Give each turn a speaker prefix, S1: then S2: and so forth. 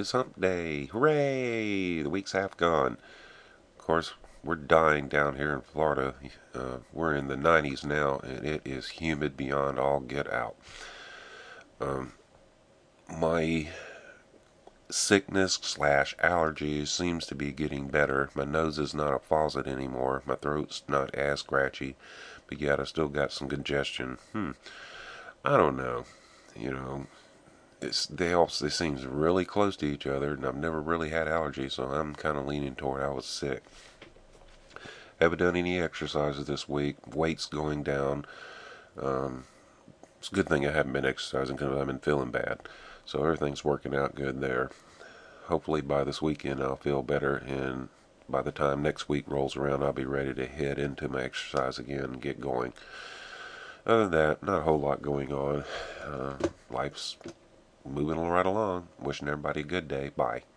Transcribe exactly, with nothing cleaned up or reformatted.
S1: is hump day. Hooray! The week's half gone. Of course, we're dying down here in Florida. Uh, we're in the nineties now, and it is humid beyond all get out. Um, my sickness slash allergies seems to be getting better. My nose is not a faucet anymore. My throat's not as scratchy, but yet I still got some congestion. Hmm. I don't know. You know, it's, they all they seem really close to each other, and I've never really had allergies, so I'm kind of leaning toward I was sick. Haven't done any exercises this week. Weight's going down. Um, it's a good thing I haven't been exercising because I've been feeling bad. So everything's working out good there. Hopefully by this weekend I'll feel better, and by the time next week rolls around I'll be ready to head into my exercise again and get going. Other than that, not a whole lot going on. Uh, life's moving right along. Wishing everybody a good day. Bye.